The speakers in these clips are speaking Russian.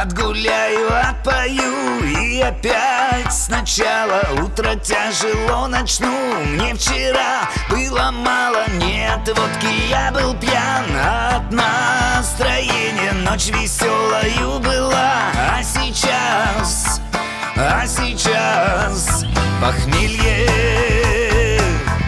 Отгуляю, отпою и опять сначала. Утро тяжело начну. Мне вчера было мало, нет водки, я был пьян от настроения. Ночь веселою была, а сейчас похмелье.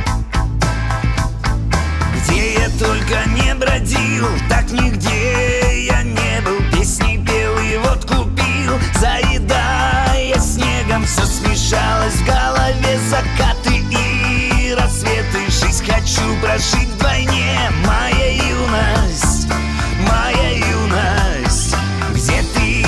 Где я только не бродил, так нигде я не был. Песни пел и водку пил, заедая снегом. Все смешалось в голове, закаты и рассветы. Жизнь хочу прожить вдвойне. Моя юность, где ты?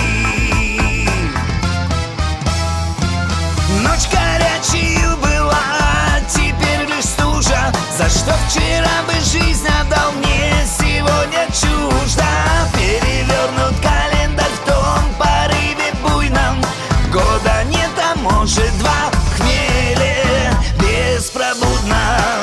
Ночь горячей была, теперь лишь стужа. За что вчера бы жизнь отдал, мне сегодня чуждо. Перевернут календарь в том порыве буйном. Года нет, а может два, в хмеле беспробудном.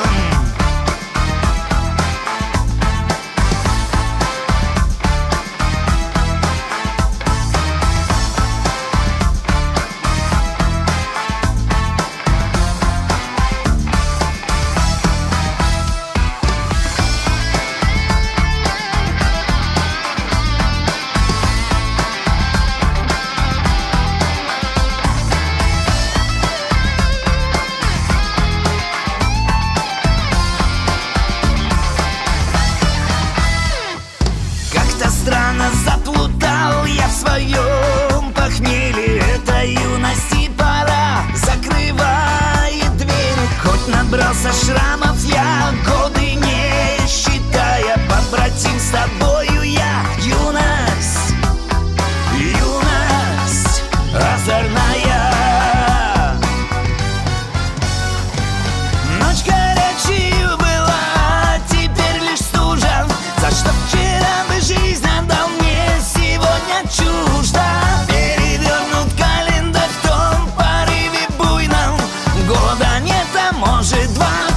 Странно заплутал я в своем похмелье. Это юности пора закрывает дверь. Хоть набрался шрамов я, годы не считая, побратим с тобою я. Юность озорная. Ночь горячей была, теперь лишь стужа. За что вчера бы жизнь отдал, мне сегодня чуждо. Перевернут календарь в том порыве буйном. Года нет, а может два.